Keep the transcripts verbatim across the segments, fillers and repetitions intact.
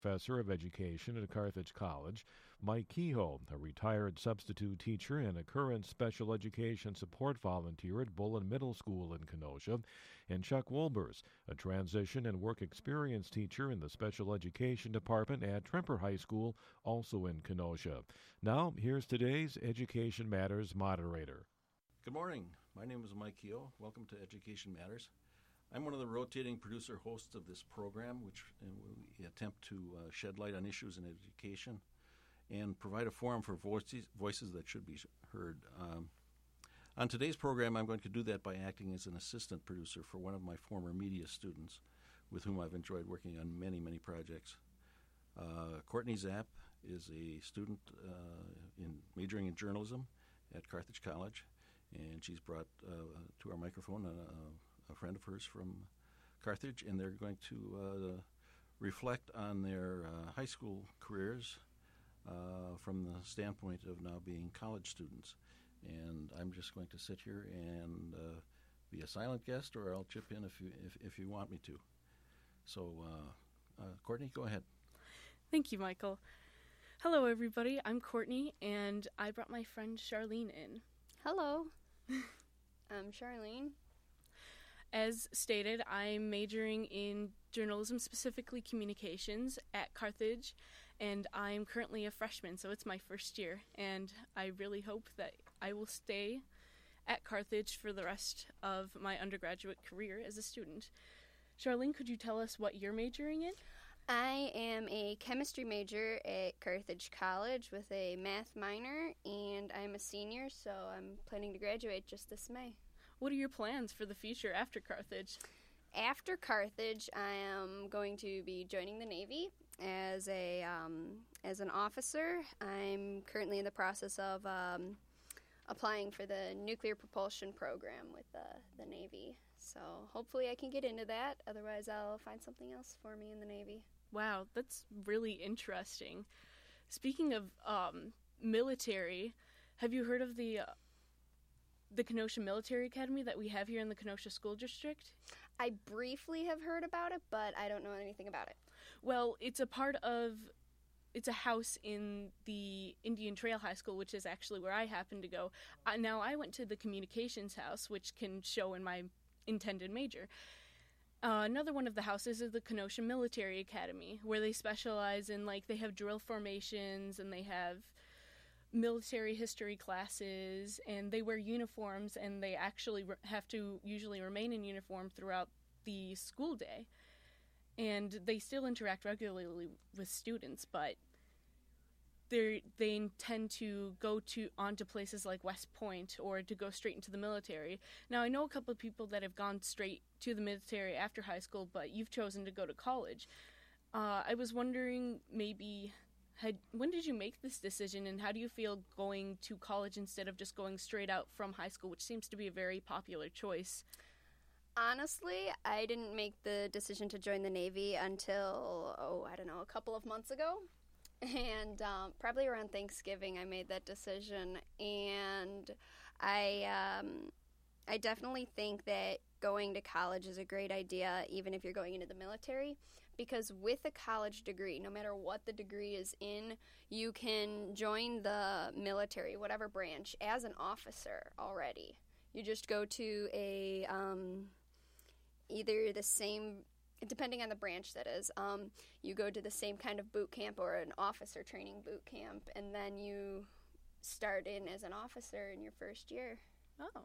Professor of Education at Carthage College, Mike Kehoe, a retired substitute teacher and a current special education support volunteer at Bullen Middle School in Kenosha, and Chuck Wolbers, a transition and work experience teacher in the special education department at Tremper High School, also in Kenosha. Now, here's today's Education Matters moderator. Good morning. My name is Mike Kehoe. Welcome to Education Matters. I'm one of the rotating producer hosts of this program, which uh, we attempt to uh, shed light on issues in education and provide a forum for voices, voices that should be heard. Um, on today's program, I'm going to do that by acting as an assistant producer for one of my former media students with whom I've enjoyed working on many, many projects. Uh, Courtney Zapp is a student uh, in majoring in journalism at Carthage College, and she's brought uh, to our microphone a, a friend of hers from Carthage, and they're going to uh, reflect on their uh, high school careers uh, from the standpoint of now being college students. And I'm just going to sit here and uh, be a silent guest, or I'll chip in if you if, if you want me to. So, uh, uh, Courtney, go ahead. Thank you, Michael. Hello, everybody. I'm Courtney, and I brought my friend Charlene in. Hello. I'm Charlene. As stated, I'm majoring in journalism, specifically communications, at Carthage, and I'm currently a freshman, so it's my first year, and I really hope that I will stay at Carthage for the rest of my undergraduate career as a student. Charlene, could you tell us what you're majoring in? I am a chemistry major at Carthage College with a math minor, and I'm a senior, so I'm planning to graduate just this May. What are your plans for the future after Carthage? After Carthage, I am going to be joining the Navy as a um, as an officer. I'm currently in the process of um, applying for the nuclear propulsion program with the, the Navy. So hopefully I can get into that. Otherwise, I'll find something else for me in the Navy. Wow, that's really interesting. Speaking of um, military, have you heard of the uh, the Kenosha Military Academy that we have here in the Kenosha School District? I briefly have heard about it, but I don't know anything about it. Well, it's a part of, it's a house in the Indian Trail High School, which is actually where I happen to go. Uh, now, I went to the communications house, which can show in my intended major. Uh, another one of the houses is the Kenosha Military Academy, where they specialize in, like, they have drill formations, and they have military history classes, and they wear uniforms, and they actually re- have to usually remain in uniform throughout the school day. And they still interact regularly with students, but they they tend to go to onto places like West Point or to go straight into the military. Now, I know a couple of people that have gone straight to the military after high school, but you've chosen to go to college. Uh, I was wondering, maybe, had, when did you make this decision, and how do you feel going to college instead of just going straight out from high school, which seems to be a very popular choice? Honestly, I didn't make the decision to join the Navy until, oh, I don't know, a couple of months ago. And um, probably around Thanksgiving I made that decision. And I, um, I definitely think that going to college is a great idea, even if you're going into the military, because with a college degree, no matter what the degree is in, you can join the military, whatever branch, as an officer already. You just go to a um, either the same, depending on the branch that is, um, you go to the same kind of boot camp or an officer training boot camp, and then you start in as an officer in your first year. Oh.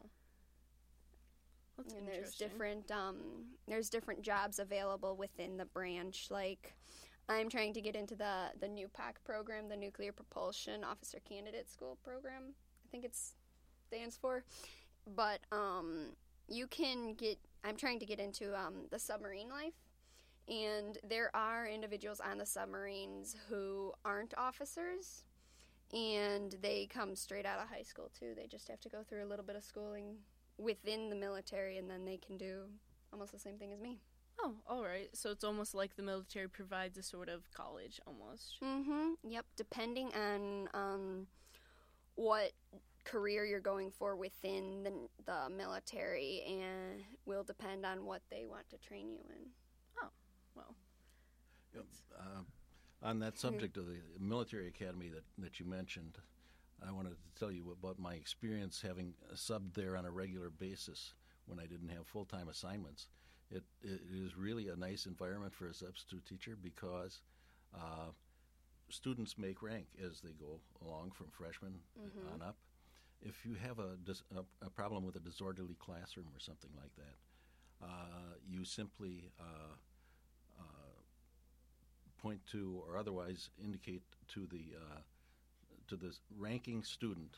That's and there's different um, there's different jobs available within the branch. Like, I'm trying to get into the the N U P A C program, the Nuclear Propulsion Officer Candidate School program. I think it stands for. But um, you can get. I'm trying to get into um, the submarine life, and there are individuals on the submarines who aren't officers, and they come straight out of high school too. They just have to go through a little bit of schooling within the military, and then they can do almost the same thing as me. Oh, all right. So it's almost like the military provides a sort of college, almost. Mm-hmm. Yep. Depending on um, what career you're going for within the, the military, and will depend on what they want to train you in. Oh, well. Yep. Uh, On that subject of the military academy that, that you mentioned, I wanted to tell you about my experience having subbed there on a regular basis when I didn't have full-time assignments. It, it is really a nice environment for a substitute teacher because uh, students make rank as they go along from freshmen mm-hmm. on up. If you have a, dis- a, a problem with a disorderly classroom or something like that, uh, you simply uh, uh, point to or otherwise indicate to the uh, to the ranking student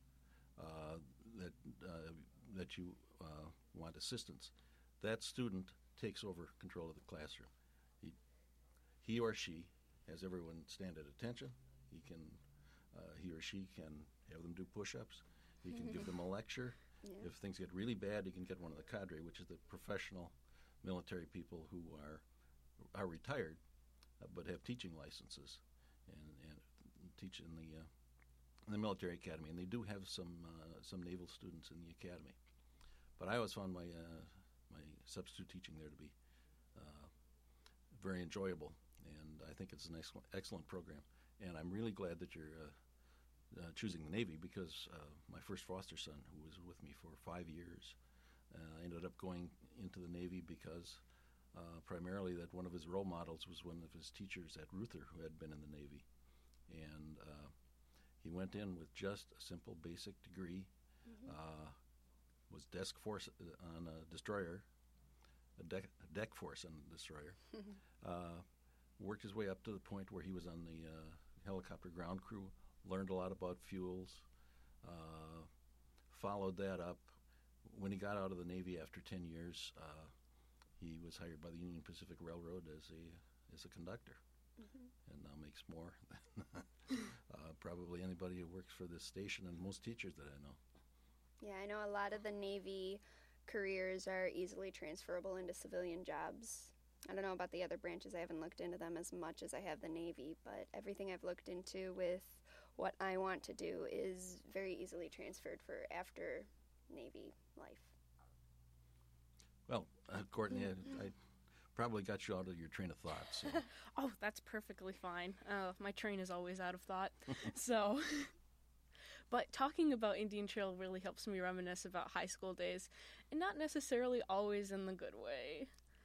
uh, that uh, that you uh, want assistance. That student takes over control of the classroom. He, he or she has everyone stand at attention. He can, uh, he or she can have them do push-ups. He can give them a lecture. Yeah. If things get really bad, he can get one of the cadre, which is the professional military people who are are retired uh, but have teaching licenses and, and teach in the uh, in the military academy. And they do have some uh, some naval students in the academy. But I always found my uh, my substitute teaching there to be uh, very enjoyable, and I think it's an excellent, excellent program. And I'm really glad that you're uh, uh, choosing the Navy because uh, my first foster son, who was with me for five years, uh, ended up going into the Navy because uh, primarily that one of his role models was one of his teachers at Ruther who had been in the Navy. And uh, he went in with just a simple basic degree, mm-hmm. uh, was desk force on a destroyer, a deck, a deck force on a destroyer, uh, worked his way up to the point where he was on the uh, helicopter ground crew, learned a lot about fuels, uh, followed that up. When he got out of the Navy after ten years, uh, he was hired by the Union Pacific Railroad as a as a conductor, mm-hmm. and now makes more than uh, probably anybody who works for this station and most teachers that I know. Yeah, I know a lot of the Navy careers are easily transferable into civilian jobs. I don't know about the other branches. I haven't looked into them as much as I have the Navy, but everything I've looked into with what I want to do is very easily transferred for after Navy life. Well, uh, Courtney, I, I probably got you out of your train of thought. So. Oh, that's perfectly fine. Uh, my train is always out of thought. so... But talking about Indian Trail really helps me reminisce about high school days, and not necessarily always in the good way.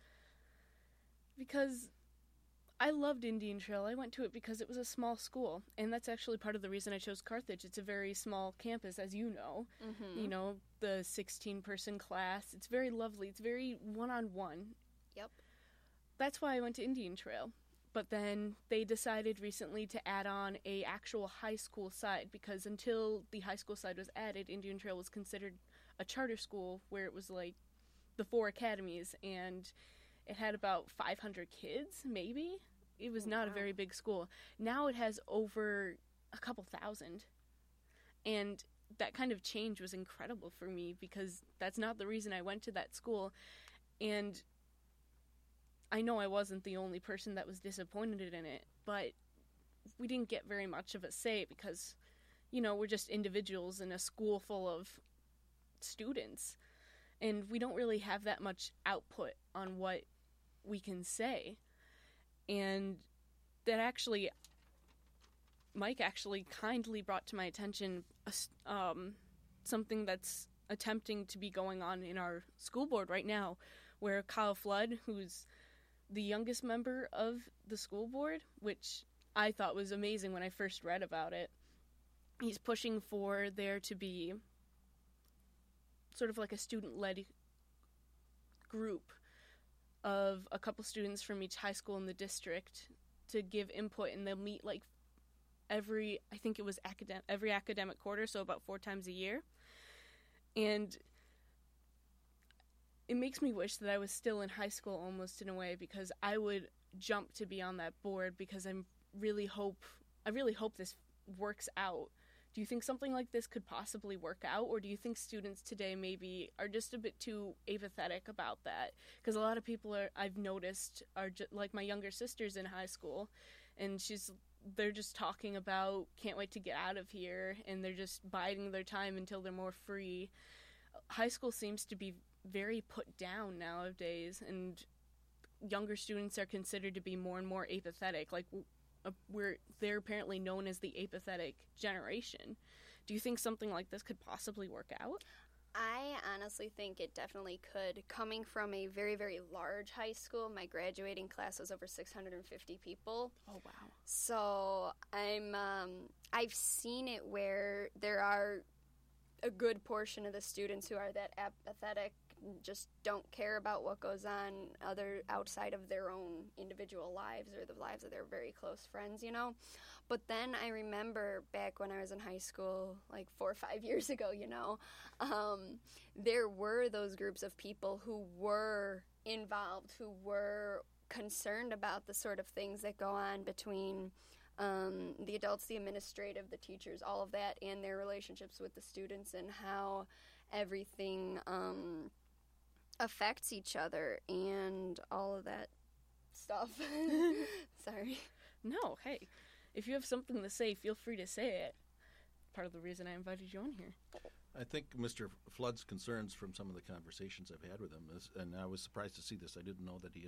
Because I loved Indian Trail. I went to it because it was a small school, and that's actually part of the reason I chose Carthage. It's a very small campus, as you know. Mm-hmm. You know, the sixteen-person class. It's very lovely. It's very one-on-one. Yep. That's why I went to Indian Trail. But then they decided recently to add on a actual high school side, because until the high school side was added, Indian Trail was considered a charter school where it was like the four academies, and it had about five hundred kids, maybe. It was not wow. a very big school. Now it has over a couple thousand. And that kind of change was incredible for me because that's not the reason I went to that school. And I know I wasn't the only person that was disappointed in it, but we didn't get very much of a say because, you know, we're just individuals in a school full of students, and we don't really have that much output on what we can say. And that actually, Mike actually kindly brought to my attention um, something that's attempting to be going on in our school board right now, where Kyle Flood, who's the youngest member of the school board, which I thought was amazing when I first read about it. He's pushing for there to be sort of like a student-led group of a couple students from each high school in the district to give input, and they'll meet like every, I think it was academic, every academic quarter, so about four times a year. And it makes me wish that I was still in high school almost in a way, because I would jump to be on that board because I'm really hope I really hope this works out. Do you think something like this could possibly work out, or do you think students today maybe are just a bit too apathetic about that? Because a lot of people are I've noticed are just, like my younger sister's in high school, and she's they're just talking about can't wait to get out of here, and they're just biding their time until they're more free. High school seems to be very put down nowadays, and younger students are considered to be more and more apathetic. Like, uh, we're they're apparently known as the apathetic generation. Do you think something like this could possibly work out? I honestly think it definitely could. Coming from a very, very large high school, my graduating class was over six hundred fifty people. Oh, wow. So I'm, um, I've seen it where there are a good portion of the students who are that apathetic, just don't care about what goes on other outside of their own individual lives or the lives of their very close friends, you know. But then I remember back when I was in high school, like four or five years ago, you know, um, there were those groups of people who were involved, who were concerned about the sort of things that go on between um, the adults, the administrative, the teachers, all of that, and their relationships with the students and how everything um, affects each other and all of that stuff. Sorry. No, hey. If you have something to say, feel free to say it. Part of the reason I invited you on here. I think Mister Flood's concerns from some of the conversations I've had with him, is, and I was surprised to see this. I didn't know that he had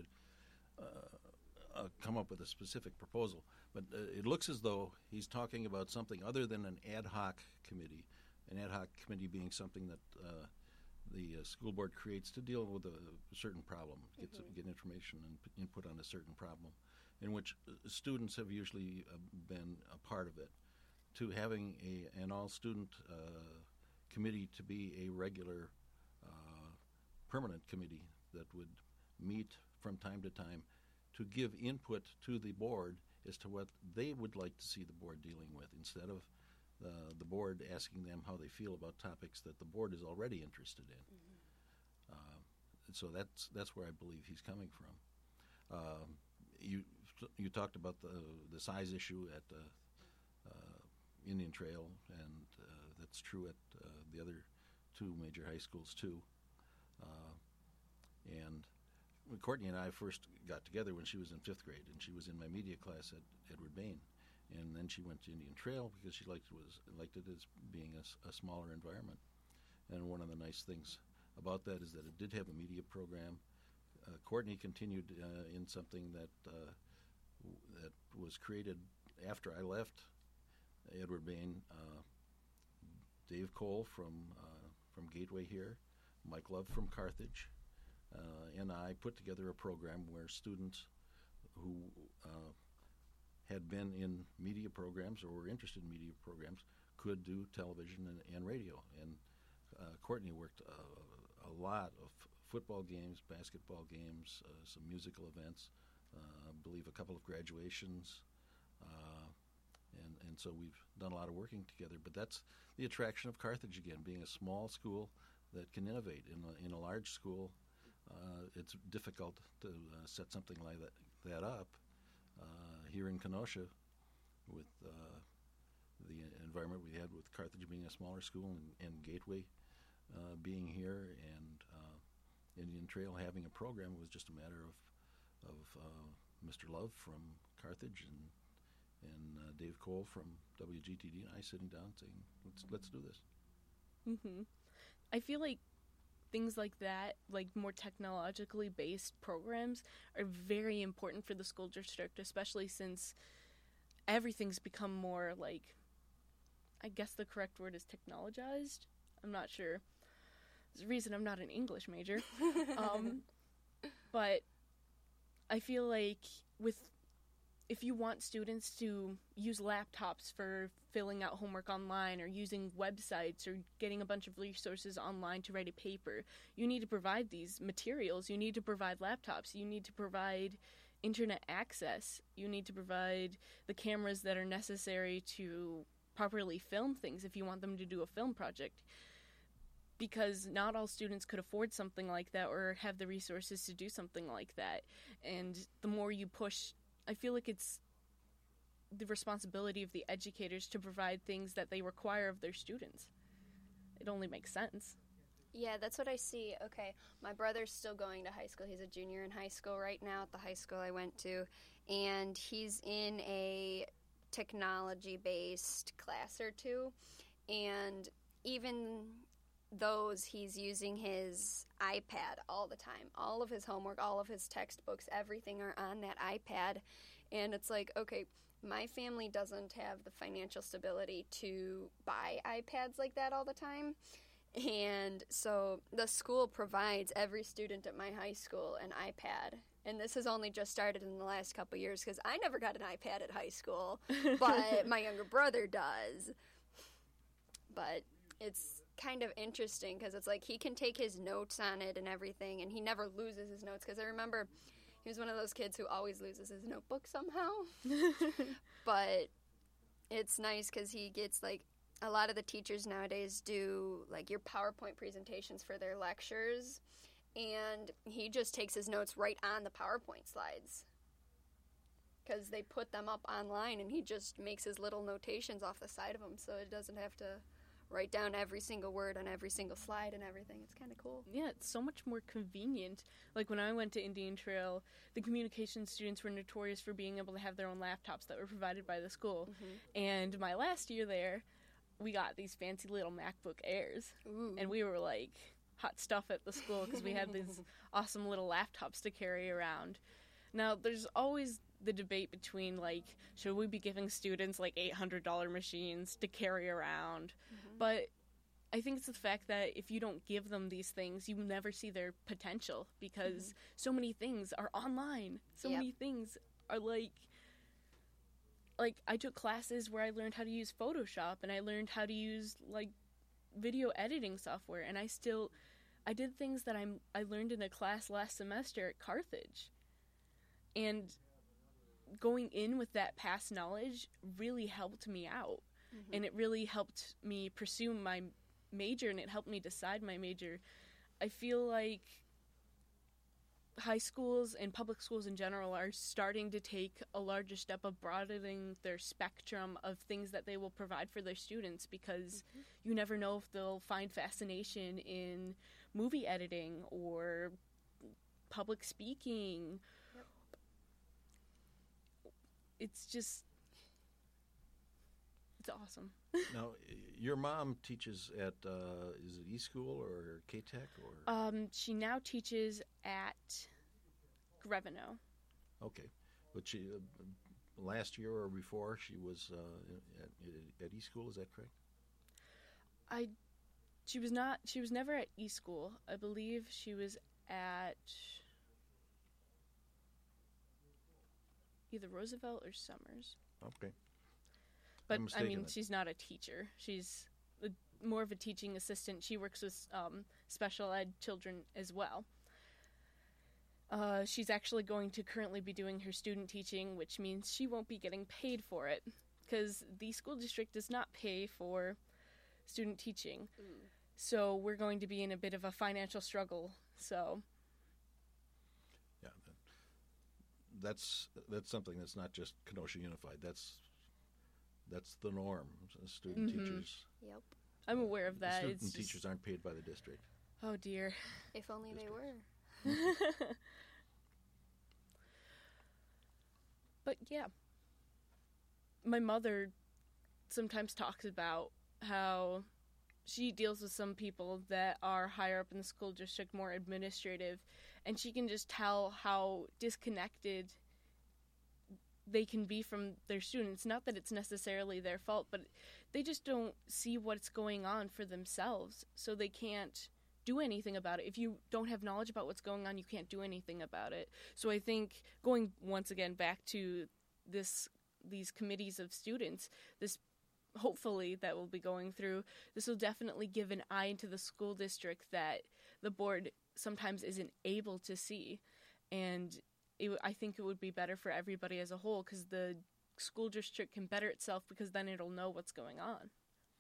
uh, uh, come up with a specific proposal. But uh, it looks as though he's talking about something other than an ad hoc committee, an ad hoc committee being something that uh, the uh, school board creates to deal with a certain problem, get, mm-hmm. get information and p- input on a certain problem, in which students have usually uh, been a part of it, to having a, an all-student uh, committee to be a regular uh, permanent committee that would meet from time to time to give input to the board as to what they would like to see the board dealing with, instead of uh, the board asking them how they feel about topics that the board is already interested in. Mm-hmm. Uh, so that's that's where I believe he's coming from. Uh, you You talked about the the size issue at uh, uh, Indian Trail, and uh, that's true at uh, the other two major high schools too. Uh, and Courtney and I first got together when she was in fifth grade, and she was in my media class at Edward Bain, and then she went to Indian Trail because she liked it was liked it as being a, a smaller environment. And one of the nice things about that is that it did have a media program. Uh, Courtney continued uh, in something that. Uh, that was created after I left Edward Bain. uh, Dave Cole from uh, from Gateway here, Mike Love from Carthage, uh, and I put together a program where students who uh, had been in media programs or were interested in media programs could do television and, and radio. And uh, Courtney worked uh, a lot of football games, basketball games, uh, some musical events, Uh, I believe a couple of graduations, uh, and and so we've done a lot of working together. But that's the attraction of Carthage again, being a small school that can innovate. In a, in a large school, uh, it's difficult to uh, set something like that, that up. Uh, here in Kenosha, with uh, the environment we had with Carthage being a smaller school and, and Gateway uh, being here, and uh, Indian Trail having a program, it was just a matter of of uh, Mister Love from Carthage and and uh, Dave Cole from W G T D and I sitting down saying, let's let's do this. Mm-hmm. I feel like things like that, like more technologically based programs, are very important for the school district, especially since everything's become more like, I guess the correct word is technologized. I'm not sure. There's a reason I'm not an English major. um, but I feel like with if you want students to use laptops for filling out homework online or using websites or getting a bunch of resources online to write a paper, you need to provide these materials. You need to provide laptops. You need to provide internet access. You need to provide the cameras that are necessary to properly film things if you want them to do a film project. Because not all students could afford something like that or have the resources to do something like that. And the more you push, I feel like it's the responsibility of the educators to provide things that they require of their students. It only makes sense. Yeah, that's what I see. Okay, my brother's still going to high school. He's a junior in high school right now at the high school I went to. And he's in a technology-based class or two. And even those, he's using his iPad all the time. All of his homework, all of his textbooks, everything are on that iPad. And it's like, okay, my family doesn't have the financial stability to buy iPads like that all the time. And so the school provides every student at my high school an iPad. And this has only just started in the last couple of years because I never got an iPad at high school, but my younger brother does. But it's kind of interesting because it's like he can take his notes on it and everything, and he never loses his notes because I remember he was one of those kids who always loses his notebook somehow. But it's nice because he gets, like, a lot of the teachers nowadays do, like, your PowerPoint presentations for their lectures, and he just takes his notes right on the PowerPoint slides because they put them up online, and he just makes his little notations off the side of them so it doesn't have to write down every single word on every single slide and everything. It's kind of cool. Yeah, it's so much more convenient. Like when I went to Indian Trail, the communication students were notorious for being able to have their own laptops that were provided by the school. Mm-hmm. And my last year there, we got these fancy little MacBook Airs. Ooh. And we were like hot stuff at the school because we had these awesome little laptops to carry around. Now, there's always the debate between, like, should we be giving students, like, eight hundred dollars machines to carry around? Mm-hmm. But I think it's the fact that if you don't give them these things, you never see their potential because mm-hmm. so many things are online. So yep. many things are, like, like, I took classes where I learned how to use Photoshop and I learned how to use, like, video editing software. And I still, I did things that I'm, I learned in a class last semester at Carthage. And going in with that past knowledge really helped me out. Mm-hmm. And it really helped me pursue my major, and it helped me decide my major. I feel like high schools and public schools in general are starting to take a larger step of broadening their spectrum of things that they will provide for their students because mm-hmm. you never know if they'll find fascination in movie editing or public speaking. It's just, it's awesome. Now, your mom teaches at, uh, is it eSchool or K-Tech? Or? Um, she now teaches at Greveno. Okay. But she, uh, last year or before, she was uh, at, at eSchool, is that correct? I, she was not, she was never at eSchool. I believe she was at either Roosevelt or Summers. Okay. But, I mean, it. she's not a teacher. She's a, more of a teaching assistant. She works with um, special ed children as well. Uh, she's actually going to currently be doing her student teaching, which means she won't be getting paid for it, because the school district does not pay for student teaching. Mm. So we're going to be in a bit of a financial struggle, so... Yeah, that's that's something that's not just Kenosha Unified. That's that's the norm. Student mm-hmm. teachers. Yep. I'm aware of that. Student it's teachers just... aren't paid by the district. Oh dear. If only district. they were. But yeah, my mother sometimes talks about how she deals with some people that are higher up in the school district, more administrative, and she can just tell how disconnected they can be from their students. Not that it's necessarily their fault, but they just don't see what's going on for themselves, so they can't do anything about it. If you don't have knowledge about what's going on, you can't do anything about it. So I think going once again back to this, these committees of students, this hopefully that we'll be going through, this will definitely give an eye into the school district that the board sometimes isn't able to see. And it, I think it would be better for everybody as a whole, because the school district can better itself, because then it'll know what's going on.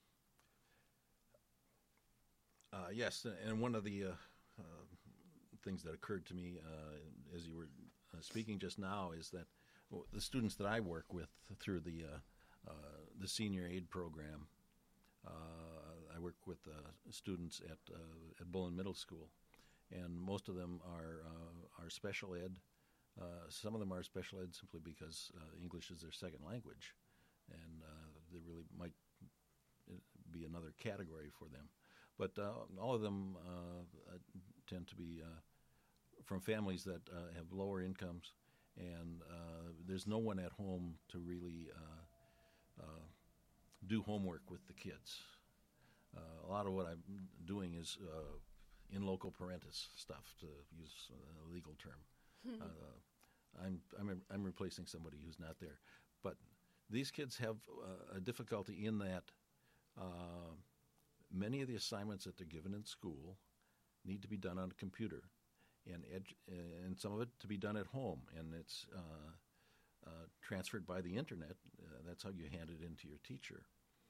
Uh, yes, and one of the uh, uh, things that occurred to me uh, as you were uh, speaking just now is that well, the students that I work with through the uh, uh, the senior aid program, uh, I work with uh, students at uh, at Bullen Middle School, and most of them are uh, are special ed. Uh, some of them are special ed simply because uh, English is their second language, and uh, they really might be another category for them. But uh, all of them uh, tend to be uh, from families that uh, have lower incomes and uh, there's no one at home to really uh, uh, do homework with the kids. Uh, a lot of what I'm doing is uh, in loco parentis stuff, to use a legal term. uh, I'm, I'm I'm replacing somebody who's not there. But these kids have uh, a difficulty in that uh, many of the assignments that they're given in school need to be done on a computer, and edu- and some of it to be done at home, and it's uh, uh, transferred by the internet. Uh, that's how you hand it into your teacher.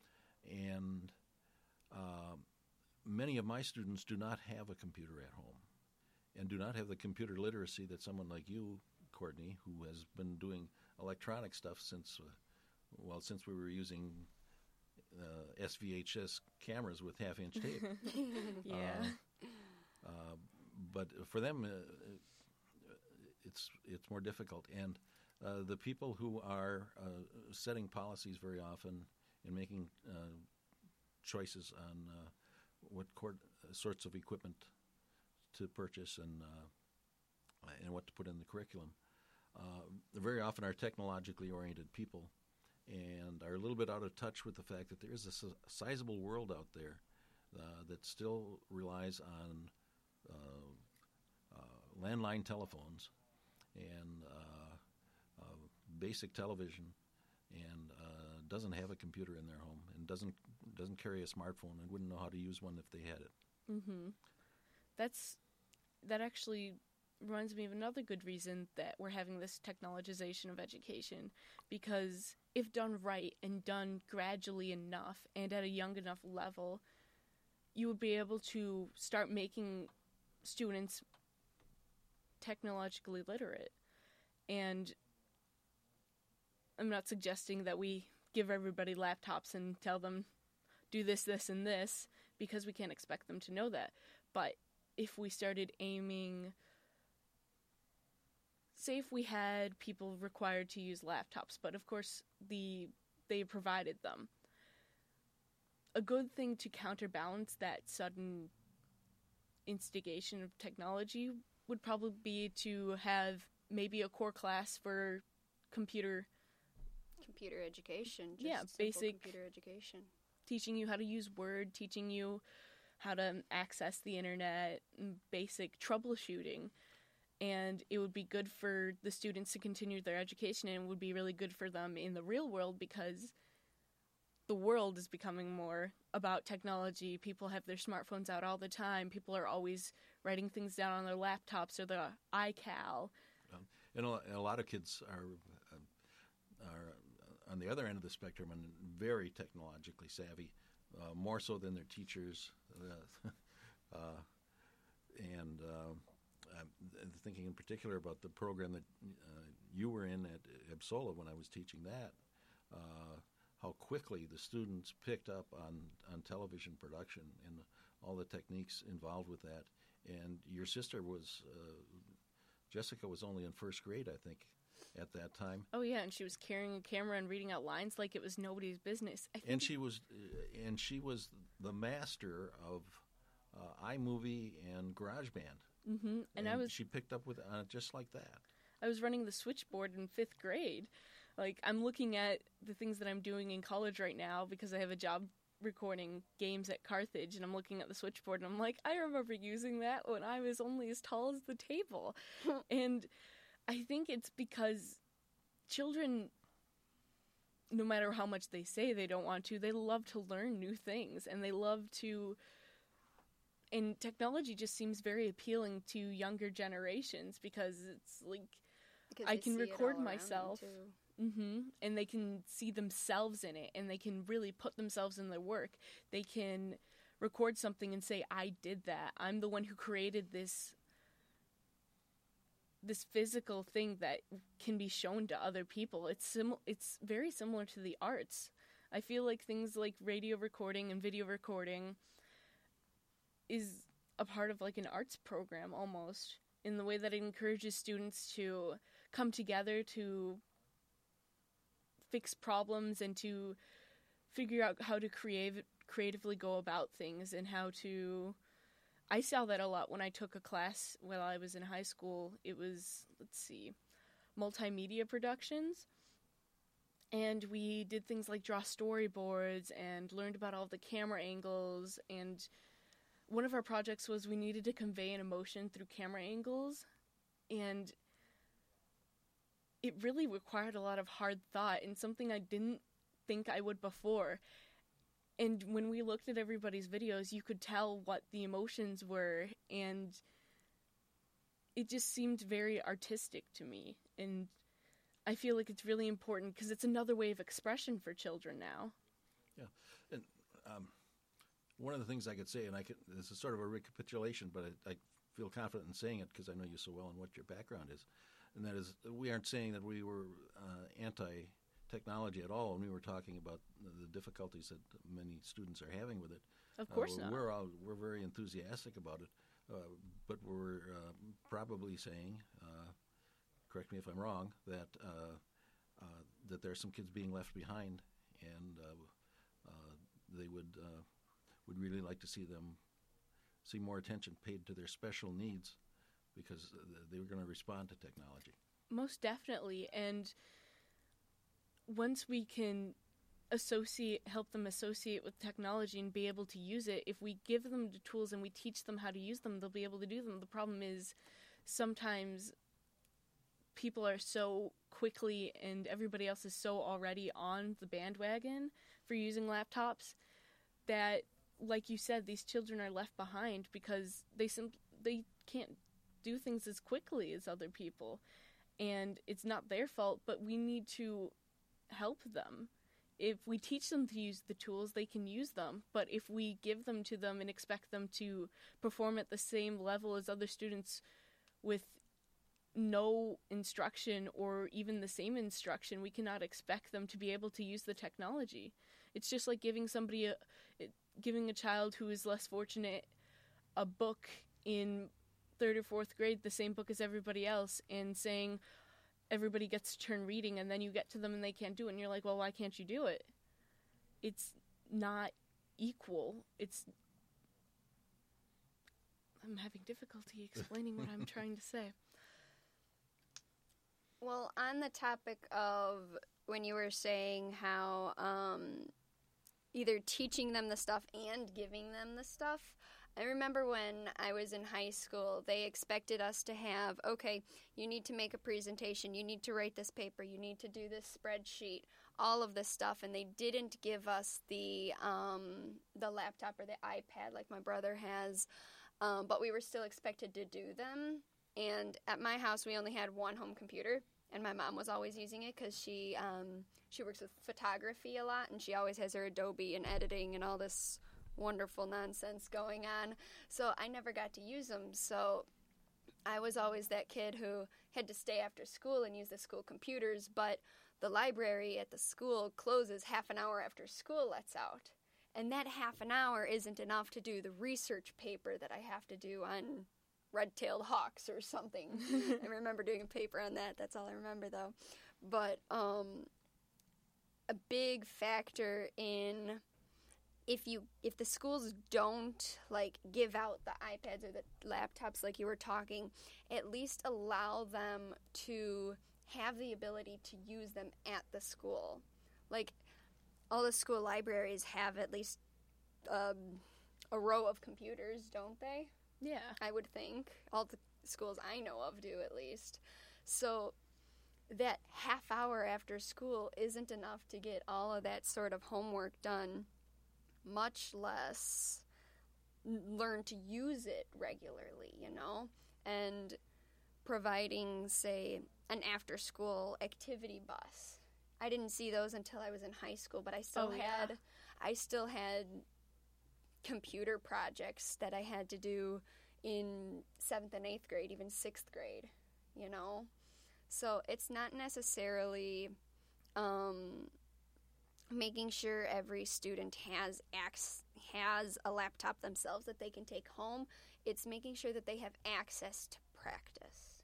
And uh, many of my students do not have a computer at home, and do not have the computer literacy that someone like you, Courtney, who has been doing electronic stuff since, uh, well, since we were using uh, S V H S cameras with half-inch tape. Yeah. Uh, uh, but for them, uh, it's it's more difficult. And uh, the people who are uh, setting policies very often and making uh, choices on uh, what court, uh, sorts of equipment to purchase and uh, and what to put in the curriculum, uh, very often are technologically oriented people, and are a little bit out of touch with the fact that there is a s- sizable world out there uh, that still relies on uh, uh, landline telephones and uh, uh, basic television, and uh, doesn't have a computer in their home, and doesn't doesn't carry a smartphone, and wouldn't know how to use one if they had it. Mm-hmm. That's that actually reminds me of another good reason that we're having this technologization of education, because if done right and done gradually enough and at a young enough level, you would be able to start making students technologically literate. And I'm not suggesting that we give everybody laptops and tell them do this, this, and this, because we can't expect them to know that. But if we started aiming, say if we had people required to use laptops, but of course the they provided them, a good thing to counterbalance that sudden instigation of technology would probably be to have maybe a core class for computer Computer education. Just Yeah, simple basic- computer education. teaching you how to use Word, teaching you how to access the internet, and basic troubleshooting. And it would be good for the students to continue their education, and it would be really good for them in the real world, because the world is becoming more about technology. People have their smartphones out all the time. People are always writing things down on their laptops or their iCal. Um, and, a, and a lot of kids are uh, are on the other end of the spectrum and very technologically savvy, uh, more so than their teachers. Uh, uh, and uh, I'm thinking in particular about the program that uh, you were in at EBSOLA when I was teaching that. Uh, how quickly the students picked up on, on television production and all the techniques involved with that. And your sister was, uh, Jessica was only in first grade, I think, at that time. Oh yeah, and she was carrying a camera and reading out lines like it was nobody's business. I think And she was, uh, and she was the master of uh, iMovie and GarageBand. Mm-hmm. And, And I was she picked up with uh, just like that. I was running the switchboard in fifth grade. Like, I'm looking at the things that I'm doing in college right now because I have a job recording games at Carthage, and I'm looking at the switchboard, and I'm like, I remember using that when I was only as tall as the table. And I think it's because children, no matter how much they say they don't want to, they love to learn new things, and they love to... And technology just seems very appealing to younger generations, because it's like, Because I they can see it record all around them, myself. too. Mm-hmm. And they can see themselves in it, and they can really put themselves in their work. They can record something and say, I did that. I'm the one who created this this physical thing that can be shown to other people. It's sim- it's very similar to the arts. I feel like things like radio recording and video recording is a part of like an arts program almost, in the way that it encourages students to come together to fix problems and to figure out how to create creatively go about things, and how to... I saw that a lot when I took a class while I was in high school. It was, let's see, multimedia productions. And we did things like draw storyboards and learned about all the camera angles. And one of our projects was we needed to convey an emotion through camera angles. And it really required a lot of hard thought and something I didn't think I would before. And when we looked at everybody's videos, you could tell what the emotions were. And it just seemed very artistic to me. And I feel like it's really important because it's another way of expression for children now. Yeah, and um, one of the things I could say, and I could, this is sort of a recapitulation, but I, I feel confident in saying it because I know you so well and what your background is, and that is we aren't saying that we were uh, anti-technology at all when we were talking about the difficulties that many students are having with it. Of course uh, not. We're all, we're very enthusiastic about it, uh, but we're uh, probably saying. Uh, correct me if I'm wrong, that uh, uh, that there are some kids being left behind, and uh, uh, they would uh, would really like to see them see more attention paid to their special needs because they were going to respond to technology. Most definitely, and once we can associate, help them associate with technology and be able to use it, if we give them the tools and we teach them how to use them, they'll be able to do them. The problem is sometimes people are so quickly and everybody else is so already on the bandwagon for using laptops that, like you said, these children are left behind because they sim- they can't do things as quickly as other people. And it's not their fault, but we need to help them. If we teach them to use the tools, they can use them. But if we give them to them and expect them to perform at the same level as other students with no instruction or even the same instruction, we cannot expect them to be able to use the technology. It's just like giving somebody a, giving a child who is less fortunate a book in third or fourth grade, the same book as everybody else, and saying everybody gets to turn reading, and then you get to them and they can't do it, and you're like, well, why can't you do it? It's not equal. It's I'm having difficulty explaining what I'm trying to say. Well, on the topic of when you were saying how um, either teaching them the stuff and giving them the stuff, I remember when I was in high school, they expected us to have, okay, you need to make a presentation, you need to write this paper, you need to do this spreadsheet, all of this stuff, and they didn't give us the um, the laptop or the iPad like my brother has, um, but we were still expected to do them. And at my house, we only had one home computer, and my mom was always using it because she um, she works with photography a lot, and she always has her Adobe and editing and all this wonderful nonsense going on. So I never got to use them. So I was always that kid who had to stay after school and use the school computers, but the library at the school closes half an hour after school lets out. And that half an hour isn't enough to do the research paper that I have to do on red-tailed hawks or something. I remember doing a paper on that. That's all I remember, though. But um, a big factor in if you if the schools don't like give out the iPads or the laptops like you were talking, at least allow them to have the ability to use them at the school. Like all the school libraries have at least um, a row of computers, don't they? Yeah. I would think. All the schools I know of do, at least. So that half hour after school isn't enough to get all of that sort of homework done, much less learn to use it regularly, you know? And providing, say, an after-school activity bus. I didn't see those until I was in high school, but I still Oh, yeah. had I still had computer projects that I had to do in seventh and eighth grade, even sixth grade, you know? So it's not necessarily um, making sure every student has ac- has a laptop themselves that they can take home. It's making sure that they have access to practice.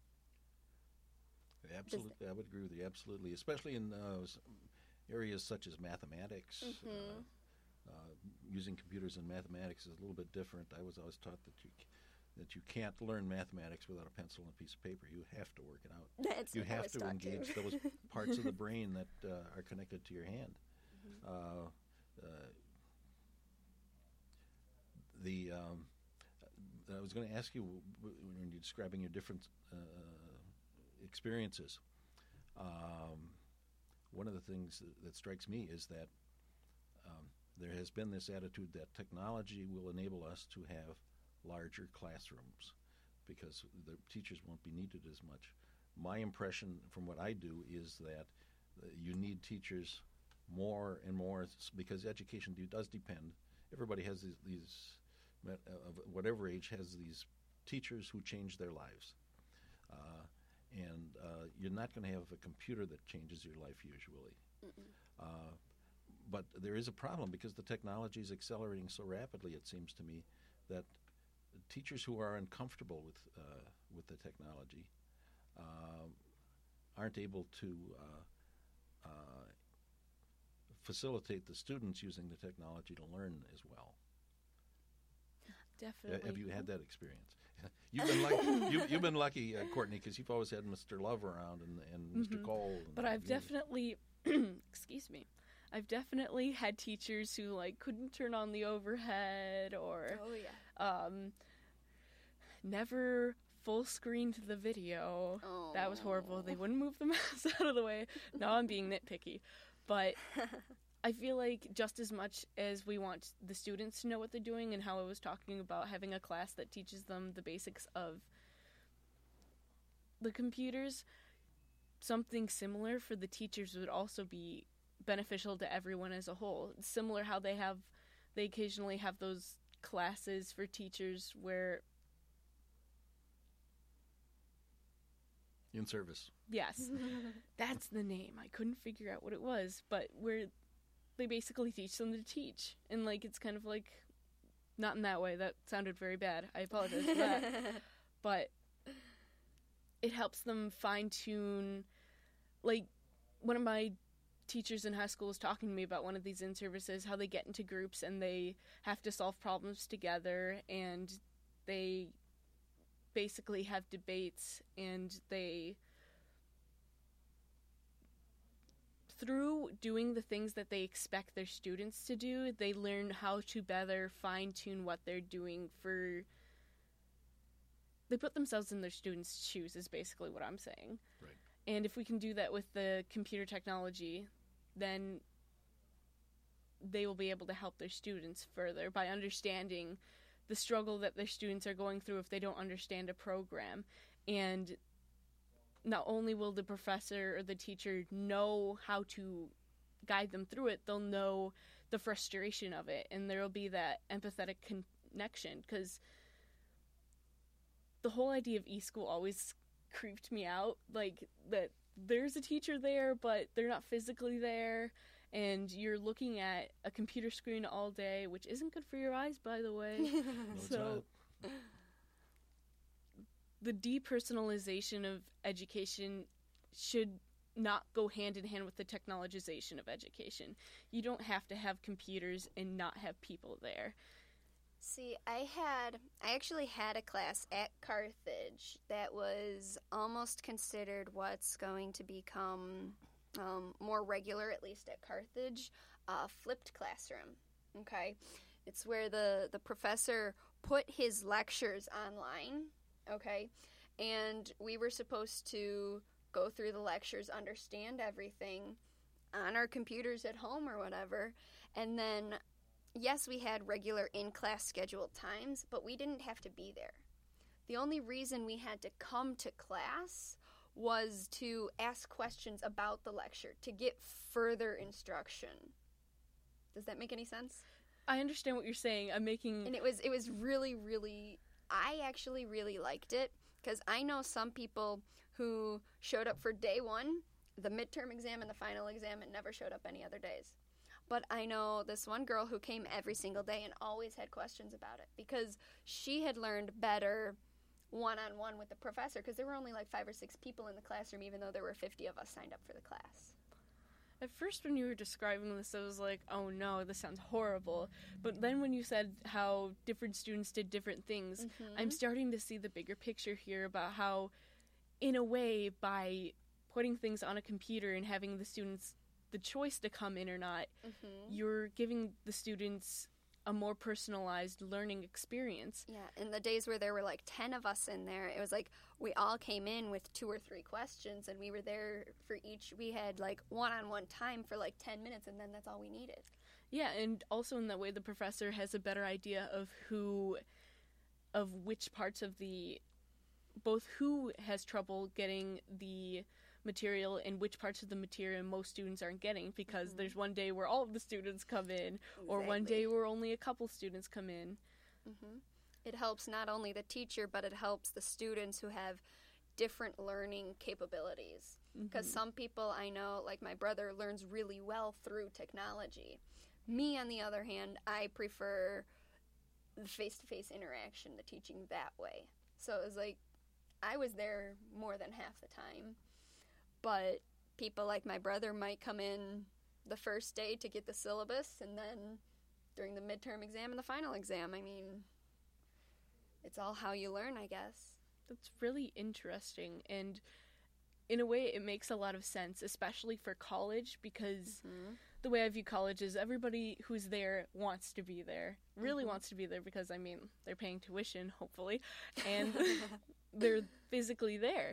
Absolutely, I would agree with you, absolutely, especially in uh, areas such as mathematics. Mm-hmm. Uh, Uh, using computers in mathematics is a little bit different. I was always taught that you, that you can't learn mathematics without a pencil and a piece of paper. You have to work it out. That's You what I have was to taught engage too. those parts of the brain that uh, are connected to your hand. Uh, uh, the um, I was going to ask you w- w- when you're describing your different uh, experiences. Um, one of the things that, that strikes me is that um, there has been this attitude that technology will enable us to have larger classrooms because the teachers won't be needed as much. My impression from what I do is that uh, you need teachers more and more s- because education do, does depend. Everybody has these, these met- uh, of whatever age has these teachers who change their lives. Uh, and uh, you're not going to have a computer that changes your life usually. Uh, but there is a problem because the technology is accelerating so rapidly, it seems to me, that teachers who are uncomfortable with, uh, with the technology uh, aren't able to uh, uh, facilitate the students using the technology to learn as well. Definitely. Uh, Have you had that experience? You've been lucky, you, you've been lucky, uh, Courtney, because you've always had Mister Love around and, and Mister Mhm. Cole. And But I've you. definitely, excuse me, I've definitely had teachers who like couldn't turn on the overhead or Oh yeah. um, never full screened the video. Oh. That was horrible. They wouldn't move the mouse out of the way. Now I'm being nitpicky, but I feel like just as much as we want the students to know what they're doing, and how I was talking about having a class that teaches them the basics of the computers, something similar for the teachers would also be beneficial to everyone as a whole. Similar how they have, they occasionally have those classes for teachers where, In service. yes, that's the name. I couldn't figure out what it was, but where they basically teach them to teach. And, like, it's kind of like, not in that way. That sounded very bad. I apologize for that. But it helps them fine-tune, like, one of my teachers in high school was talking to me about one of these in-services, how they get into groups and they have to solve problems together, and they basically have debates, and they, through doing the things that they expect their students to do, they learn how to better fine-tune what they're doing for, they put themselves in their students' shoes is basically what I'm saying. Right. And if we can do that with the computer technology, then they will be able to help their students further by understanding the struggle that their students are going through if they don't understand a program. And not only will the professor or the teacher know how to guide them through it, they'll know the frustration of it, and there will be that empathetic connection, because the whole idea of e-school always creeped me out, like that there's a teacher there but they're not physically there, and you're looking at a computer screen all day, which isn't good for your eyes, by the way. No, it's So not. the depersonalization of education should not go hand in hand with the technologization of education. You don't have to have computers and not have people there. See, I had, I actually had a class at Carthage that was almost considered what's going to become um, more regular, at least at Carthage, uh, flipped classroom. Okay, it's where the the professor put his lectures online. Okay, and we were supposed to go through the lectures, understand everything on our computers at home or whatever, and then. Yes, we had regular in-class scheduled times, but we didn't have to be there. The only reason we had to come to class was to ask questions about the lecture, to get further instruction. Does that make any sense? I understand what you're saying. I'm making... And it was it was really, really... I actually really liked it, because I know some people who showed up for day one, the midterm exam and the final exam, and never showed up any other days. But I know this one girl who came every single day and always had questions about it, because she had learned better one-on-one with the professor, because there were only like five or six people in the classroom, even though there were fifty of us signed up for the class. At first, when you were describing this, I was like, oh no, this sounds horrible. But then when you said how different students did different things, Mm-hmm. I'm starting to see the bigger picture here about how, in a way, by putting things on a computer and having the students the choice to come in or not, Mm-hmm. you're giving the students a more personalized learning experience. Yeah, in the days where there were like ten of us in there, it was like we all came in with two or three questions and we were there for each. We had like one-on-one time for like ten minutes and then that's all we needed. Yeah, and also in that way the professor has a better idea of who, of which parts of the, both who has trouble getting the material and which parts of the material most students aren't getting, because Mhm. there's one day where all of the students come in, or one Exactly. day where only a couple students come in. Mm-hmm. It helps not only the teacher, but it helps the students who have different learning capabilities. Because Mhm. some people I know, like my brother, learns really well through technology. Me, on the other hand, I prefer the face-to-face interaction, the teaching that way. So it was like, I was there more than half the time. But people like my brother might come in the first day to get the syllabus, and then during the midterm exam and the final exam. I mean, it's all how you learn, I guess. That's really interesting, and in a way it makes a lot of sense, especially for college, because Mm-hmm. the way I view college is everybody who's there wants to be there, really Mhm. wants to be there, because, I mean, they're paying tuition, hopefully, and they're physically there.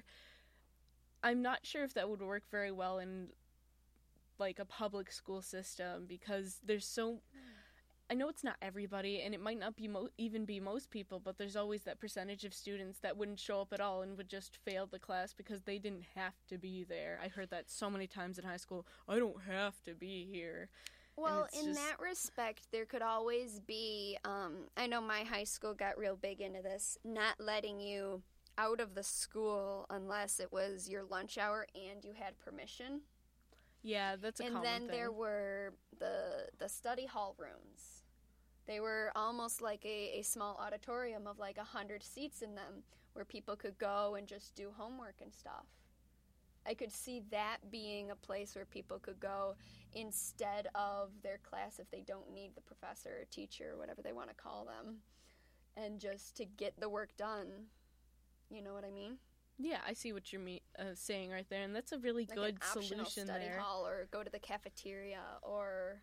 I'm not sure if that would work very well in, like, a public school system, because there's so... I know it's not everybody, and it might not be mo- even be most people, but there's always that percentage of students that wouldn't show up at all and would just fail the class because they didn't have to be there. I heard that so many times in high school. I don't have to be here. Well, it's in just- that respect, there could always be, um, I know my high school got real big into this, not letting you out of the school unless it was your lunch hour and you had permission. Yeah, that's a And common then thing. there were the the study hall rooms. They were almost like a, a small auditorium of like a hundred seats in them where people could go and just do homework and stuff. I could see that being a place where people could go instead of their class if they don't need the professor or teacher or whatever they want to call them, and just to get the work done. You know what I mean? Yeah, I see what you're me- uh, saying right there, and that's a really Like good an optional solution study there. hall, or go to the cafeteria, or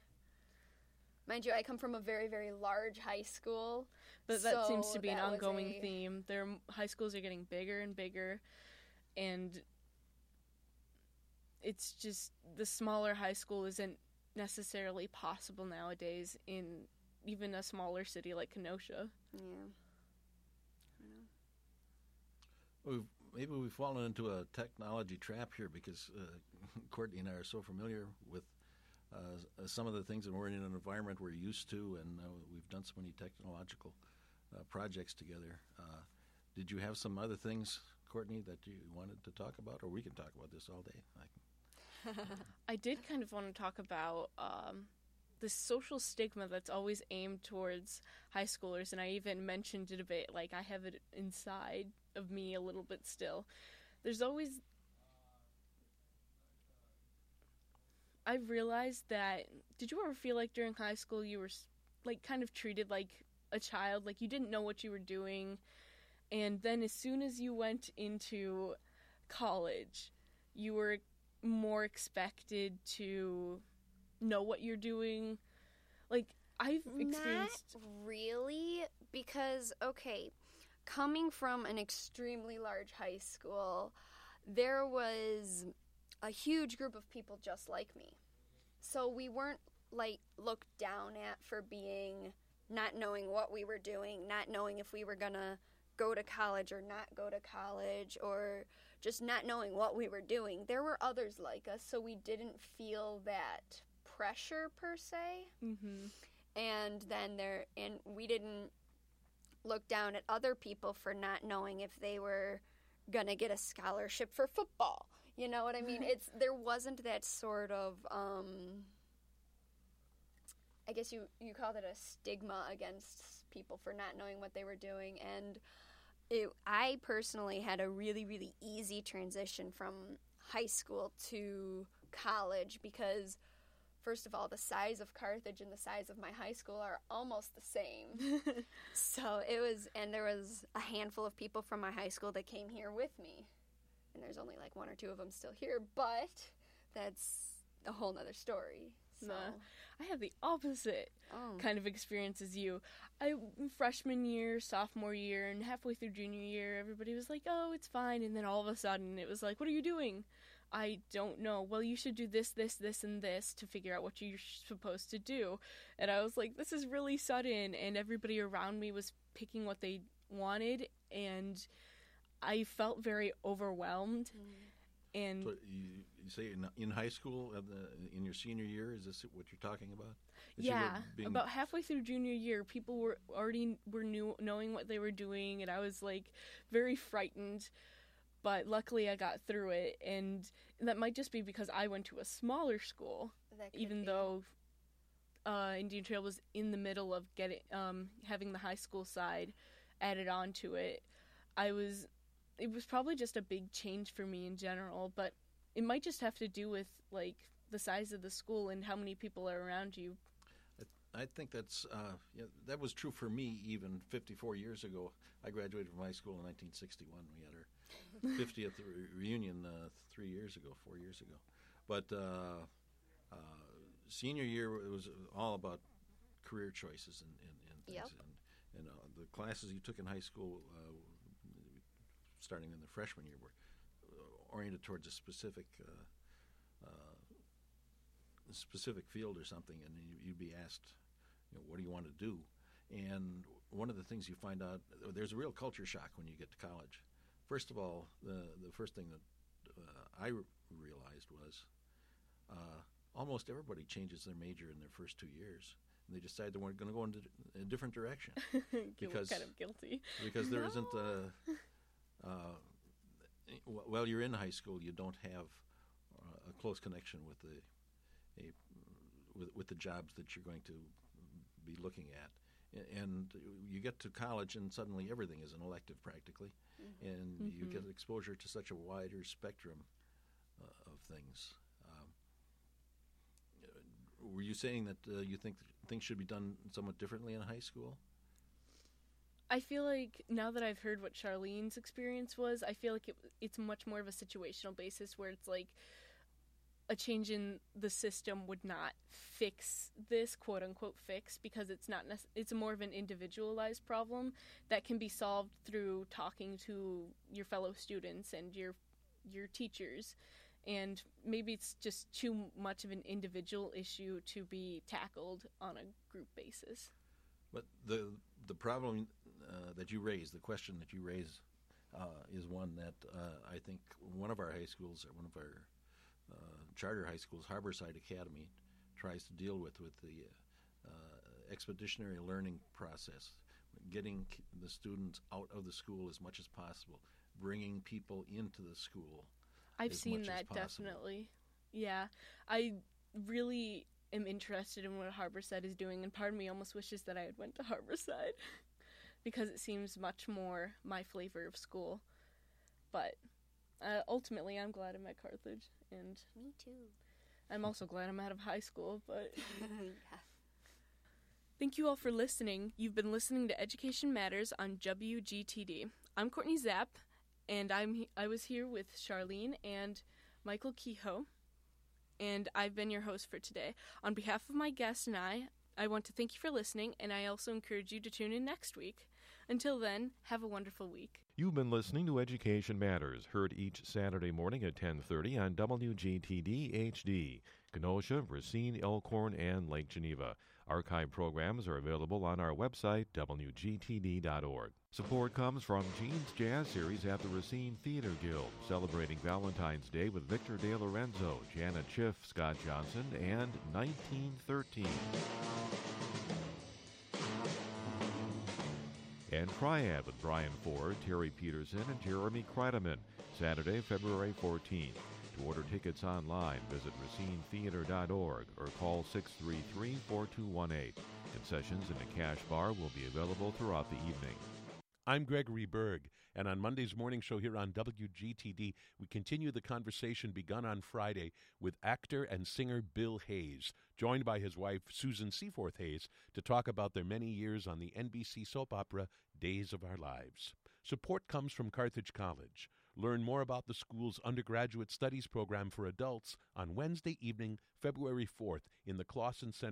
mind you, I come from a very, very large high school. But that seems so to be an that was ongoing a- theme. Their high schools are getting bigger and bigger, and it's just the smaller high school isn't necessarily possible nowadays in even a smaller city like Kenosha. Yeah. We've, maybe we've fallen into a technology trap here because uh, Courtney and I are so familiar with uh, some of the things, and we're in an environment we're used to, and uh, we've done so many technological uh, projects together. Uh, did you have some other things, Courtney, that you wanted to talk about, or we can talk about this all day? I can. I did kind of want to talk about um, the social stigma that's always aimed towards high schoolers, and I even mentioned it a bit, like I have it inside of me a little bit still. There's always... I've realized that... Did you ever feel like during high school you were, like, kind of treated like a child, like you didn't know what you were doing, and then as soon as you went into college, you were more expected to know what you're doing? Like, I've experienced... Not really, because, okay, coming from an extremely large high school, there was a huge group of people just like me. So we weren't, like, looked down at for being, not knowing what we were doing, not knowing if we were gonna go to college or not go to college, or just not knowing what we were doing. There were others like us, so we didn't feel that pressure per se. Mm-hmm. And then there, and we didn't look down at other people for not knowing if they were gonna get a scholarship for football. You know what I mean? It's there wasn't that sort of, um, I guess you you called it a stigma against people for not knowing what they were doing. And it, I personally had a really really easy transition from high school to college because, first of all, the size of Carthage and the size of my high school are almost the same. So it was, and there was a handful of people from my high school that came here with me. And there's only like one or two of them still here, but that's a whole nother story. So. Nah, I have the opposite Oh. kind of experience as you. I freshman year, sophomore year, and halfway through junior year, everybody was like, "Oh, it's fine," and then all of a sudden, it was like, "What are you doing?" I don't know. Well, you should do this, this, this, and this to figure out what you're supposed to do. And I was like, this is really sudden, and everybody around me was picking what they wanted, and I felt very overwhelmed. Mm. And So you, you say in, in high school, uh, the, in your senior year, is this what you're talking about? That you were yeah, being- about halfway through junior year, people were already were new, knowing what they were doing, and I was like very frightened. But luckily, I got through it, and that might just be because I went to a smaller school, That could even be. though uh, Indian Trail was in the middle of getting um, having the high school side added on to it. I was. It was probably just a big change for me in general, but it might just have to do with like the size of the school and how many people are around you. I think that's uh, yeah, that was true for me even fifty-four years ago. I graduated from high school in nineteen sixty-one. We had our fiftieth re- reunion uh, three years ago, four years ago. But uh, uh, senior year, it was all about career choices and, and, and things. Yep. And, and uh, the classes you took in high school, uh, starting in the freshman year, were uh, oriented towards a specific uh, uh, specific field or something, and you, you'd be asked, you know, what do you want to do? And one of the things you find out, there's a real culture shock when you get to college. First of all, the the first thing that uh, I re- realized was uh, almost everybody changes their major in their first two years, and they decide they're going to go in a different direction Because kind of guilty. because there isn't a uh, while you're in high school, you don't have uh, a close connection with the a, with, with the jobs that you're going to be looking at. And you get to college, and suddenly everything is an elective practically, Mm-hmm. and Mm-hmm. you get exposure to such a wider spectrum uh, of things. Um, were you saying that uh, you think things should be done somewhat differently in high school? I feel like now that I've heard what Charlene's experience was, I feel like it, it's much more of a situational basis where it's like a change in the system would not fix this, quote unquote fix, because it's not nec- it's more of an individualized problem that can be solved through talking to your fellow students and your your teachers. And maybe it's just too much of an individual issue to be tackled on a group basis. But the the problem uh, that you raise, the question that you raise, uh, is one that uh, I think one of our high schools, or one of our uh, charter high schools, Harborside Academy, tries to deal with with the uh, expeditionary learning process, getting the students out of the school as much as possible, bringing people into the school. I've as seen much as that possible. definitely. Yeah, I really am interested in what Harborside is doing, and part of me almost wishes that I had went to Harborside because it seems much more my flavor of school. But uh, ultimately, I'm glad I'm at Carthage, and Me too. I'm also glad I'm out of high school. But Yeah. thank you all for listening. You've been listening to Education Matters on W G T D. I'm Courtney Zapp, and I'm he- I was here with Charlene and Michael Kehoe, and I've been your host for today. On behalf of my guest and I, I want to thank you for listening, and I also encourage you to tune in next week. Until then, have a wonderful week. You've been listening to Education Matters, heard each Saturday morning at ten thirty on W G T D H D, Kenosha, Racine, Elkhorn, and Lake Geneva. Archive programs are available on our website, W G T D dot org. Support comes from Gene's Jazz Series at the Racine Theater Guild, celebrating Valentine's Day with Victor De Lorenzo, Janet Schiff, Scott Johnson, and nineteen thirteen. And Triad with Brian Ford, Terry Peterson, and Jeremy Kreideman, Saturday, February fourteenth. To order tickets online, visit racine theater dot org or call six three three, four two one eight. Concessions in the cash bar will be available throughout the evening. I'm Gregory Berg, and on Monday's morning show here on W G T D, we continue the conversation begun on Friday with actor and singer Bill Hayes, joined by his wife Susan Seaforth Hayes, to talk about their many years on the N B C soap opera Days of Our Lives. Support comes from Carthage College. Learn more about the school's undergraduate studies program for adults on Wednesday evening, February fourth, in the Clausen Center